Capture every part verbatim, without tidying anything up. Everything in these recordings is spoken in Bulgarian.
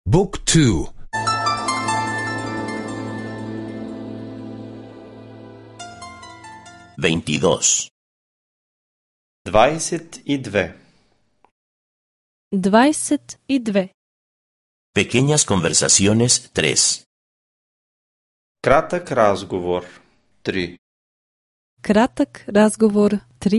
Book two. veintidós. Двадесет и две. Двадесет и две. Pequeñas conversaciones tres. Кратък разговор три. Кратък разговор три.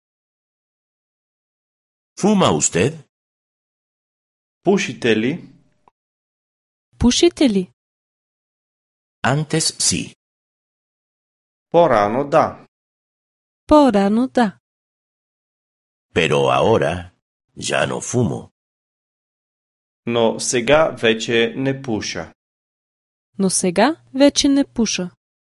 ¿Fuma usted? Пушите ли? Пушите ли? Antes sí. По-рано да. По-рано да. Pero ahora ya no fumo. Но сега вече не пуша. Но сега вече не пуша.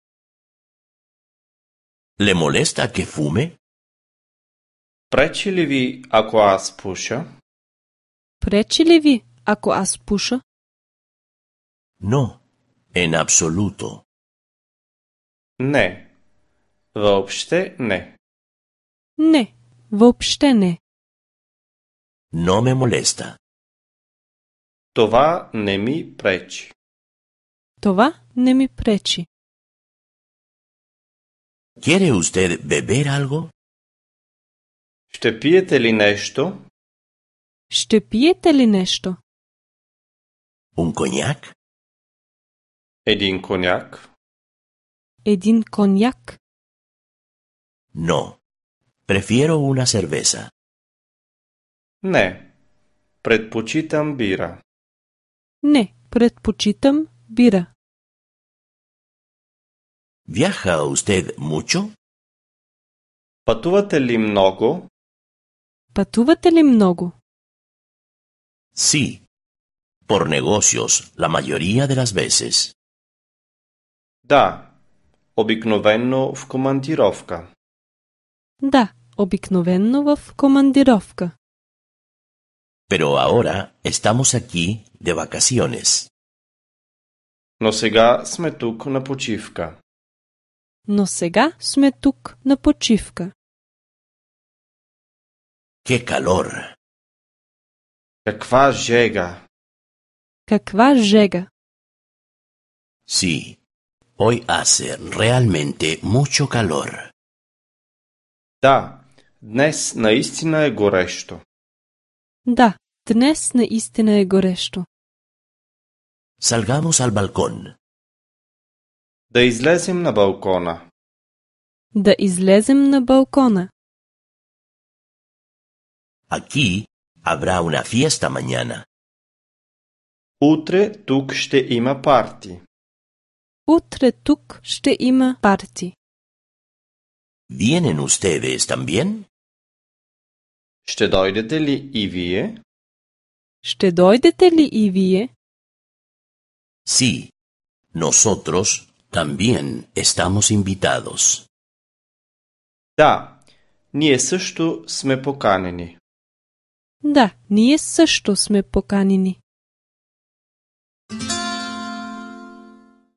¿Le molesta que fume? Пречи ли ви, ако аз пуша? Пречи ли ви, ако аз пуша? No, en absoluto. Не. Въобще не. Не, въобще не. No me molesta. Това не ми пречи. Това не ми пречи. ¿Quiere usted beber algo? Ще пиете ли нещо? Ще пиете ли нещо? ¿Un coñac? Един коняк? Един коняк? No. Prefiero una cerveza. Не. Предпочитам бира. Не, предпочитам бира. ¿Viaja usted mucho? Пътувате ли много? Пътувате ли много? Sí. Por negocios, la mayoría de las veces. Да. Обикновено в командировка. Да, обикновенно в командировка. Pero ahora estamos aquí de vacaciones. Но сега сме тук на почивка. Но сега сме тук на почивка. ¡Qué calor! Каква жега! Каква жега! Sí. Hoy hace realmente mucho calor. Да, днес наистина е горещо. Да, днес наистина е горещо. Salgamos al balcón. Да излезем на балкона. Да излезем на балкона. Aquí habrá una fiesta mañana. Утре тук ще има парти. Утре тук ще има парти. ¿Vienen ustedes también? Ще дойдете ли и вие? Ще дойдете ли и вие? Sí. Nosotros también estamos invitados. Да, ние също сме поканени. Да, ние също сме поканени.